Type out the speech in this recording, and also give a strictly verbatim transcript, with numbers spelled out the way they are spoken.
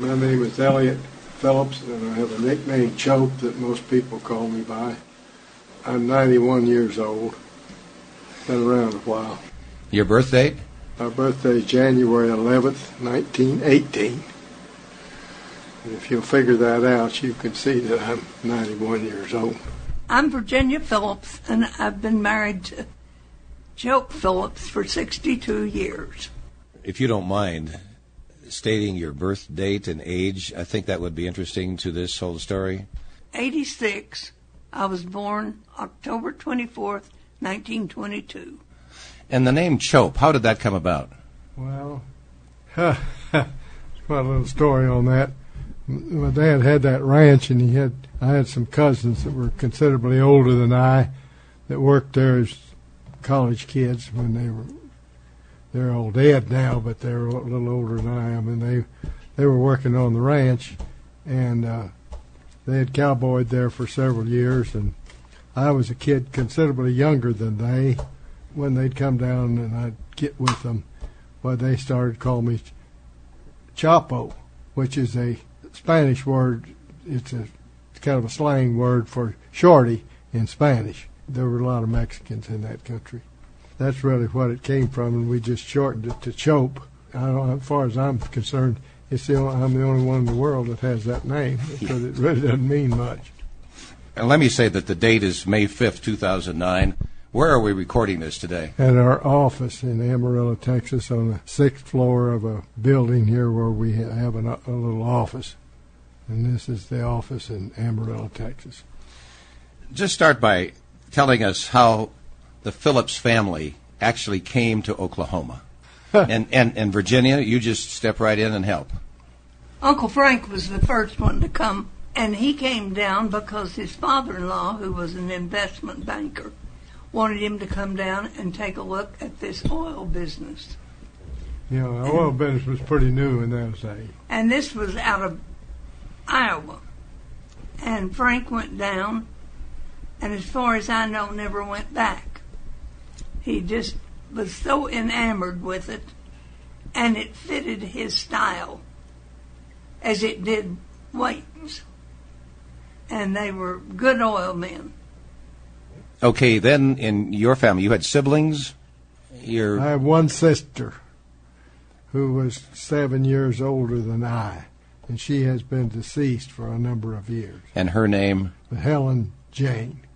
My name is Elliot Phillips, and I have a nickname, Chope, that most people call me by. I'm ninety-one years old. Been around a while. Your birth date? My birthday is January eleventh, nineteen eighteen. And if you'll figure that out, you can see that I'm ninety-one years old. I'm Virginia Phillips, and I've been married to Chope Phillips for sixty-two years. If you don't mind stating your birth date and age, I think that would be interesting to this whole story. eighty-six. I was born October twenty-fourth, nineteen twenty-two. And the name Chope, how did that come about? Well, there's quite a little story on that. My dad had that ranch, and he had I had some cousins that were considerably older than I that worked there as college kids when they were. They're all dead now, but they're a little older than I am, and they they were working on the ranch, and uh, they had cowboyed there for several years, and I was a kid considerably younger than they. When they'd come down and I'd get with them, well, they started calling me Chapo, which is a Spanish word. It's a it's kind of a slang word for shorty in Spanish. There were a lot of Mexicans in that country. That's really what it came from, and we just shortened it to Chope. I don't, as far as I'm concerned, it's the only, I'm the only one in the world that has that name, because it really doesn't mean much. And let me say that the date is May fifth, two thousand nine. Where are we recording this today? At our office in Amarillo, Texas, on the sixth floor of a building here where we have an, a little office. And this is the office in Amarillo, Texas. Just start by telling us how the Phillips family actually came to Oklahoma. and, and, and Virginia, you just step right in and help. Uncle Frank was the first one to come, and he came down because his father-in-law, who was an investment banker, wanted him to come down and take a look at this oil business. You know, the oil business was pretty new in those days. And this was out of Iowa. And Frank went down, and as far as I know, never went back. He just was so enamored with it, and it fitted his style as it did Wade's. And they were good oil men. Okay, then in your family, you had siblings? Your... I have one sister who was seven years older than I, and she has been deceased for a number of years. And her name? Helen Jane.